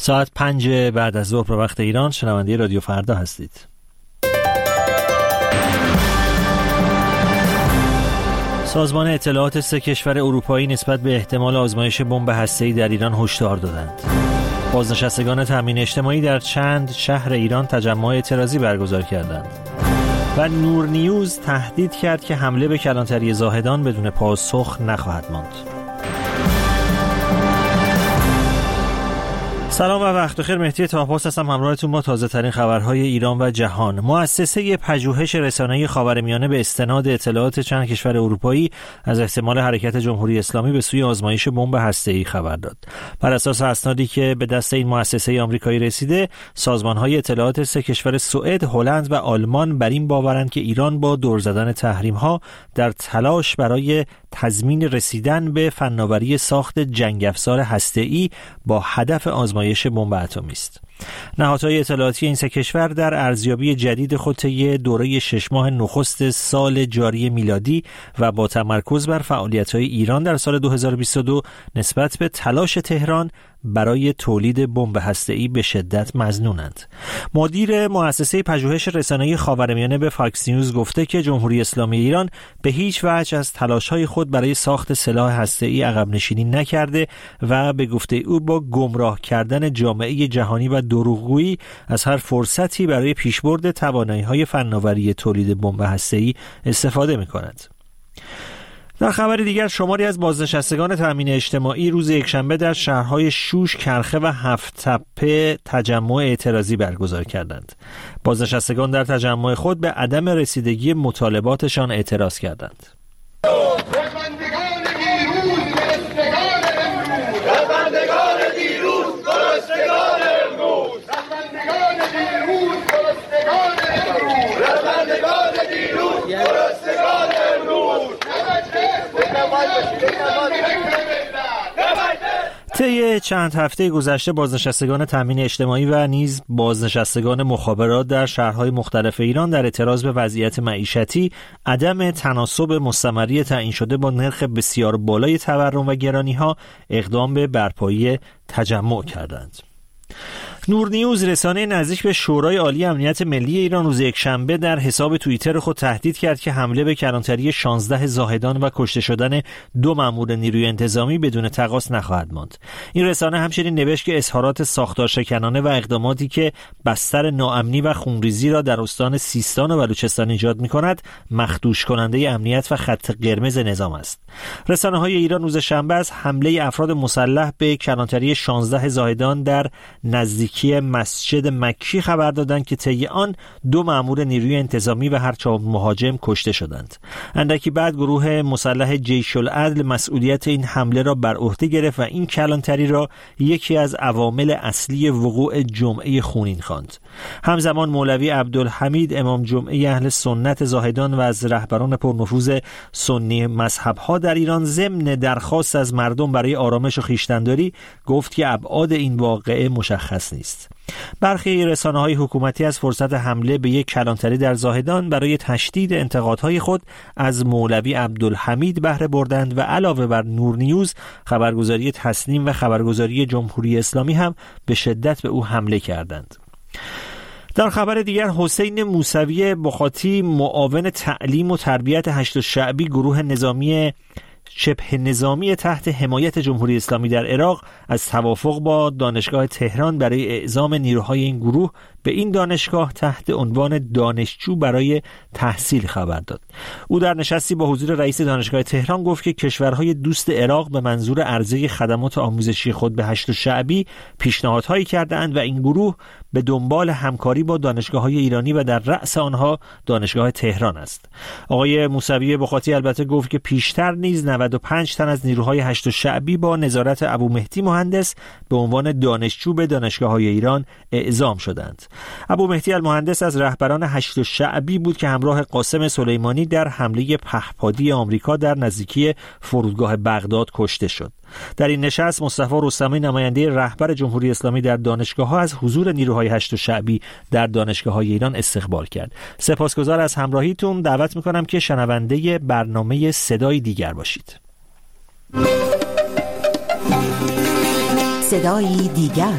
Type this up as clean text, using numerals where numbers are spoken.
ساعت 5 بعد از ظهر به وقت ایران. شنونده رادیو فردا هستید. سازمان اطلاعات 3 کشور اروپایی نسبت به احتمال آزمایش بمب هسته‌ای در ایران هشدار دادند. بازنشستگان تامین اجتماعی در چند شهر ایران تجمع اعتراضی برگزار کردند. و نور نیوز تهدید کرد که حمله به کلانتری زاهدان بدون پاسخ نخواهد ماند. سلام و وقت بخیر. مهدی طاهپاس هستم، همراهتون با تازه ترین خبرهای ایران و جهان. مؤسسه پژوهش رسانه‌ای خاورمیانه به استناد اطلاعات چند کشور اروپایی از احتمال حرکت جمهوری اسلامی به سوی آزمایش بمب هسته‌ای خبر داد. بر اساس اسنادی که به دست این مؤسسه آمریکایی رسیده، سازمان‌های اطلاعات 3 کشور سوئد، هلند و آلمان بر این باورند که ایران با دور زدن تحریم‌ها در تلاش برای تضمین رسیدن به فناوری ساخت جنگ افزار هسته‌ای با هدف آزمایش بمب اتمی است. نهادهای اطلاعاتی این 3 کشور در ارزیابی جدید خود طی دوره 6 ماه نخست سال جاری میلادی و با تمرکز بر فعالیت‌های ایران در سال 2022 نسبت به تلاش تهران برای تولید بمب هسته‌ای به شدت مظنونند. مدیر مؤسسه پژوهش رسانه‌ای خاورمیانه به فاکس نیوز گفته که جمهوری اسلامی ایران به هیچ وجه از تلاش‌های خود برای ساخت سلاح هسته‌ای عقب نشینی نکرده و به گفته او با گمراه کردن جامعه جهانی و دروغگویی از هر فرصتی برای پیشبرد توانایی‌های فناوری تولید بمب هسته‌ای استفاده می‌کند. در خبر دیگر، شماری از بازنشستگان تامین اجتماعی روز یکشنبه در شهرهای شوش، کرخه و هفت‌تپه تجمع اعتراضی برگزار کردند. بازنشستگان در تجمع خود به عدم رسیدگی مطالباتشان اعتراض کردند. طی چند هفته گذشته بازنشستگان تامین اجتماعی و نیز بازنشستگان مخابرات در شهرهای مختلف ایران در اعتراض به وضعیت معیشتی، عدم تناسب مستمری تعیین شده با نرخ بسیار بالای تورم و گرانی‌ها، اقدام به برپایی تجمع کردند. نور نیوز، رسانه نزدیک به شورای عالی امنیت ملی ایران، روز یکشنبه در حساب توییتر خود تهدید کرد که حمله به کلانتری 16 زاهدان و کشته شدن 2 مأمور نیروی انتظامی بدون تقاص نخواهد ماند. این رسانه همچنین نوشت که اظهارات ساختارشکنانه و اقداماتی که بستر ناامنی و خونریزی را در استان سیستان و بلوچستان ایجاد می‌کند، مخدوش کننده امنیت و خط قرمز نظام است. رسانه‌های ایران روز شنبه از حمله افراد مسلح به کلانتری 16 زاهدان در نزدیکی مسجد مکی خبر دادند که طی آن 2 مأمور نیروی انتظامی و هر 4 مهاجم کشته شدند. اندکی بعد گروه مسلح جیش العدل مسئولیت این حمله را بر عهده گرفت و این کلانتری را یکی از عوامل اصلی وقوع جمعه خونین خواند. همزمان مولوی عبدالحمید، امام جمعه اهل سنت زاهدان و از رهبران پرنفوذ سنی مذهب‌ها در ایران، ضمن درخواست از مردم برای آرامش و خویشتن‌داری، گفت که ابعاد این واقعه مشخص نیست. برخی رسانه‌های حکومتی از فرصت حمله به یک کلانتری در زاهدان برای تشدید انتقادهای خود از مولوی عبدالحمید بهره بردند و علاوه بر نور نیوز، خبرگزاری تسنیم و خبرگزاری جمهوری اسلامی هم به شدت به او حمله کردند. در خبر دیگر، حسین موسوی بخاتی، معاون تعلیم و تربیت هشت شعبی، گروه نظامی شبه نظامی تحت حمایت جمهوری اسلامی در عراق، از توافق با دانشگاه تهران برای اعزام نیروهای این گروه به این دانشگاه تحت عنوان دانشجو برای تحصیل خبر داد. او در نشستی با حضور رئیس دانشگاه تهران گفت که کشورهای دوست عراق به منظور عرضه خدمات آموزشی خود به هشت شعبی پیشنهادهایی کرده‌اند و این گروه به دنبال همکاری با دانشگاه‌های ایرانی و در رأس آنها دانشگاه تهران است. آقای موسوی بخاتی البته گفت که پیشتر نیز 95 تن از نیروهای هشت شعبی با نظارت ابومهدی مهندس به عنوان دانشجو به دانشگاه‌های ایران اعزام شدند. ابومهدی المهندس از رهبران هشت شعبی بود که همراه قاسم سلیمانی در حمله پهپادی آمریکا در نزدیکی فرودگاه بغداد کشته شد. در این نشست مصطفی رستمی، نماینده رهبر جمهوری اسلامی در دانشگاه‌ها، از حضور نیروهای هشت شعبی در دانشگاه‌های ایران استقبال کرد. سپاسگزار از همراهیتون. دعوت می‌کنم که شنونده برنامه صدای دیگر باشید. صدای دیگر.